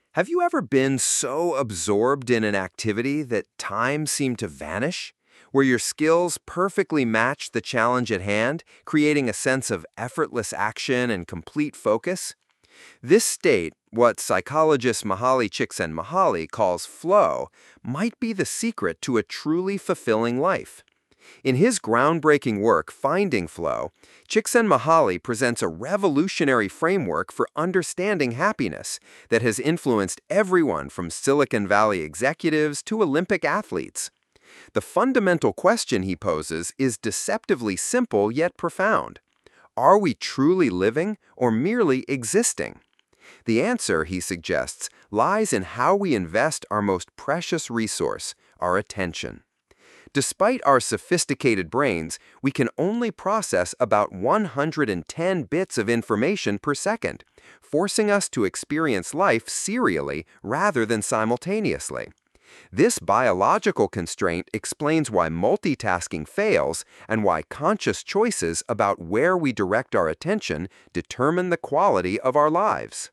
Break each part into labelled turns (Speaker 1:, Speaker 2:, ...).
Speaker 1: Have you ever been so absorbed in an activity that time seemed to vanish? Where your skills perfectly matched the challenge at hand, creating a sense of effortless action and complete focus? This state, what psychologist Mihaly Csikszentmihalyi calls flow, might be the secret to a truly fulfilling life. In his groundbreaking work, Finding Flow, Csikszentmihalyi presents a revolutionary framework for understanding happiness that has influenced everyone from Silicon Valley executives to Olympic athletes. The fundamental question he poses is deceptively simple yet profound. Are we truly living or merely existing? The answer, he suggests, lies in how we invest our most precious resource, our attention. Despite our sophisticated brains, we can only process about 110 bits of information per second, forcing us to experience life serially rather than simultaneously. This biological constraint explains why multitasking fails and why conscious choices about where we direct our attention determine the quality of our lives.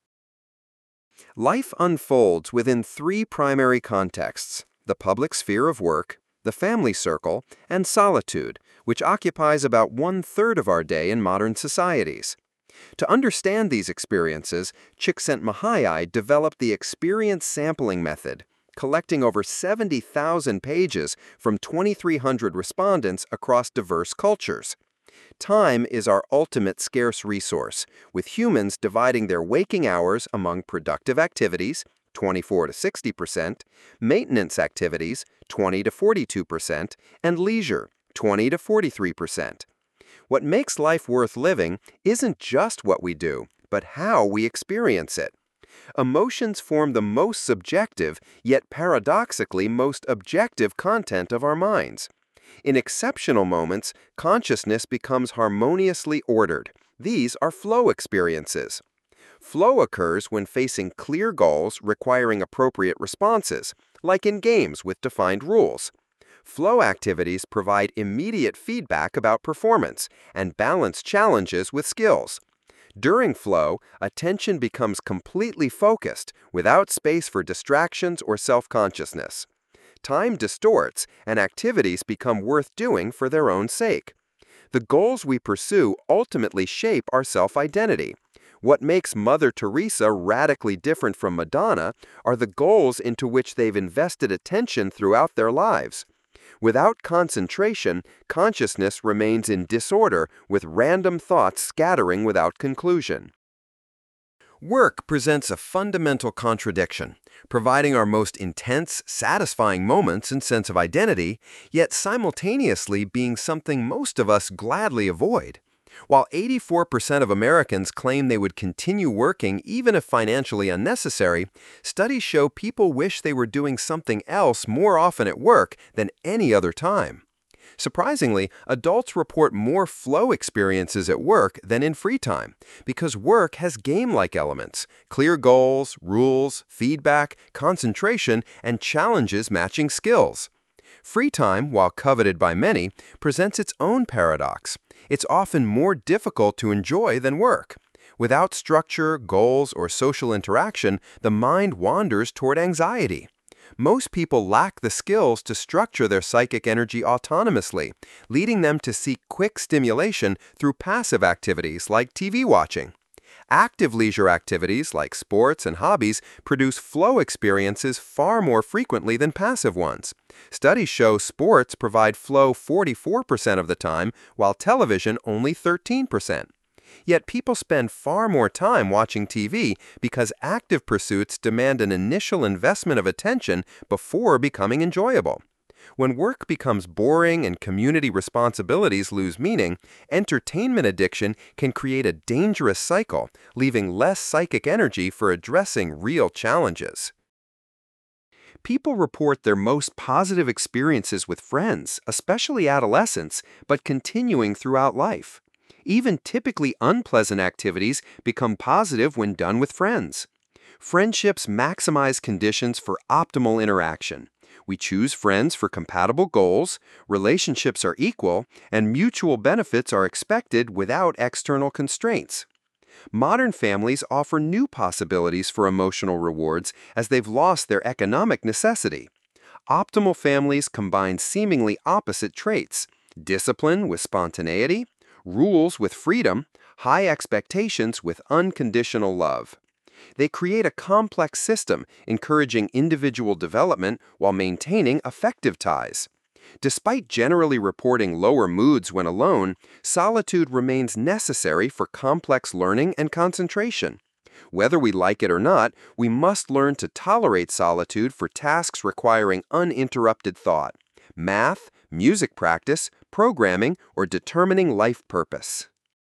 Speaker 1: Life unfolds within three primary contexts: the public sphere of work, the family circle, and solitude, which occupies about one-third of our day in modern societies. To understand these experiences, Csikszentmihalyi developed the experience sampling method, collecting over 70,000 pages from 2,300 respondents across diverse cultures. Time is our ultimate scarce resource, with humans dividing their waking hours among productive activities, 24 to 60%, maintenance activities, 20 to 42%, and leisure, 20 to 43%. What makes life worth living isn't just what we do, but how we experience it. Emotions form the most subjective, yet paradoxically most objective content of our minds. In exceptional moments, consciousness becomes harmoniously ordered. These are flow experiences. Flow occurs when facing clear goals requiring appropriate responses, like in games with defined rules. Flow activities provide immediate feedback about performance and balance challenges with skills. During flow, attention becomes completely focused, without space for distractions or self-consciousness. Time distorts, and activities become worth doing for their own sake. The goals we pursue ultimately shape our self-identity. What makes Mother Teresa radically different from Madonna are the goals into which they've invested attention throughout their lives. Without concentration, consciousness remains in disorder, with random thoughts scattering without conclusion. Work presents a fundamental contradiction, providing our most intense, satisfying moments and sense of identity, yet simultaneously being something most of us gladly avoid. While 84% of Americans claim they would continue working even if financially unnecessary, studies show people wish they were doing something else more often at work than any other time. Surprisingly, adults report more flow experiences at work than in free time, because work has game-like elements: clear goals, rules, feedback, concentration, and challenges matching skills. Free time, while coveted by many, presents its own paradox. It's often more difficult to enjoy than work. Without structure, goals, or social interaction, the mind wanders toward anxiety. Most people lack the skills to structure their psychic energy autonomously, leading them to seek quick stimulation through passive activities like TV watching. Active leisure activities like sports and hobbies produce flow experiences far more frequently than passive ones. Studies show sports provide flow 44% of the time, while television only 13%. Yet people spend far more time watching TV because active pursuits demand an initial investment of attention before becoming enjoyable. When work becomes boring and community responsibilities lose meaning, entertainment addiction can create a dangerous cycle, leaving less psychic energy for addressing real challenges. People report their most positive experiences with friends, especially adolescents, but continuing throughout life. Even typically unpleasant activities become positive when done with friends. Friendships maximize conditions for optimal interaction. We choose friends for compatible goals, relationships are equal, and mutual benefits are expected without external constraints. Modern families offer new possibilities for emotional rewards as they've lost their economic necessity. Optimal families combine seemingly opposite traits: discipline with spontaneity, rules with freedom, high expectations with unconditional love. They create a complex system, encouraging individual development while maintaining affective ties. Despite generally reporting lower moods when alone, solitude remains necessary for complex learning and concentration. Whether we like it or not, we must learn to tolerate solitude for tasks requiring uninterrupted thought: math, music practice, programming, or determining life purpose.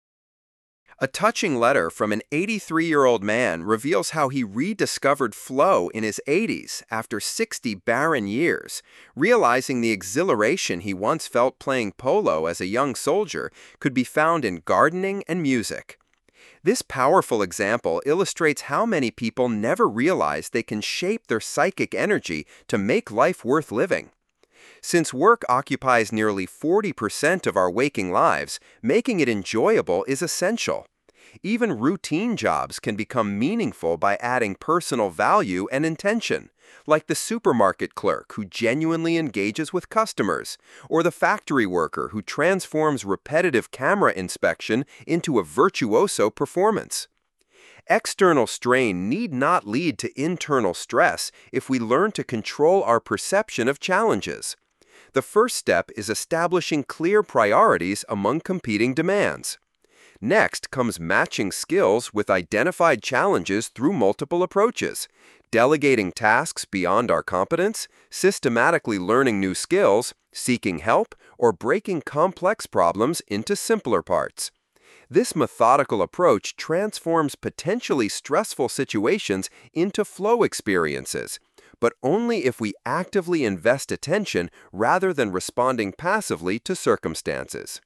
Speaker 1: A touching letter from an 83-year-old man reveals how he rediscovered flow in his 80s after 60 barren years, realizing the exhilaration he once felt playing polo as a young soldier could be found in gardening and music. This powerful example illustrates how many people never realize they can shape their psychic energy to make life worth living. Since work occupies nearly 40% of our waking lives, making it enjoyable is essential. Even routine jobs can become meaningful by adding personal value and intention, like the supermarket clerk who genuinely engages with customers, or the factory worker who transforms repetitive camera inspection into a virtuoso performance. External strain need not lead to internal stress if we learn to control our perception of challenges. The first step is establishing clear priorities among competing demands. Next comes matching skills with identified challenges through multiple approaches: delegating tasks beyond our competence, systematically learning new skills, seeking help, or breaking complex problems into simpler parts. This methodical approach transforms potentially stressful situations into flow experiences, but only if we actively invest attention rather than responding passively to circumstances.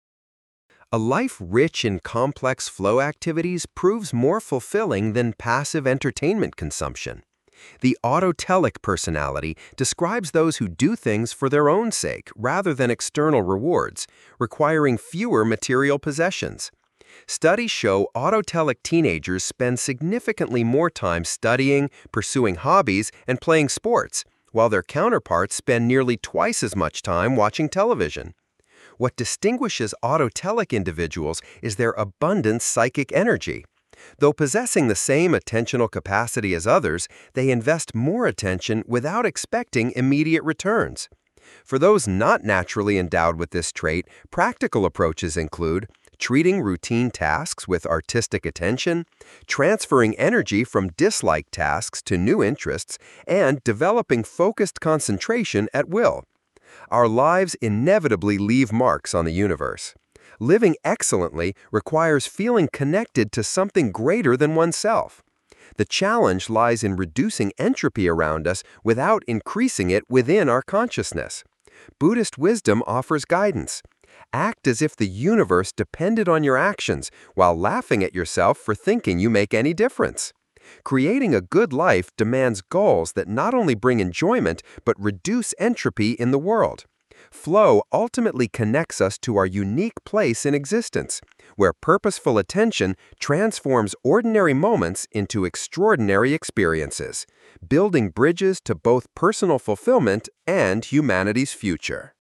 Speaker 1: A life rich in complex flow activities proves more fulfilling than passive entertainment consumption. The autotelic personality describes those who do things for their own sake rather than external rewards, requiring fewer material possessions. Studies show autotelic teenagers spend significantly more time studying, pursuing hobbies, and playing sports, while their counterparts spend nearly twice as much time watching television. What distinguishes autotelic individuals is their abundant psychic energy. Though possessing the same attentional capacity as others, they invest more attention without expecting immediate returns. For those not naturally endowed with this trait, practical approaches include treating routine tasks with artistic attention, transferring energy from disliked tasks to new interests, and developing focused concentration at will. Our lives inevitably leave marks on the universe. Living excellently requires feeling connected to something greater than oneself. The challenge lies in reducing entropy around us without increasing it within our consciousness. Buddhist wisdom offers guidance. Act as if the universe depended on your actions while laughing at yourself for thinking you make any difference. Creating a good life demands goals that not only bring enjoyment but reduce entropy in the world. Flow ultimately connects us to our unique place in existence, where purposeful attention transforms ordinary moments into extraordinary experiences, building bridges to both personal fulfillment and humanity's future.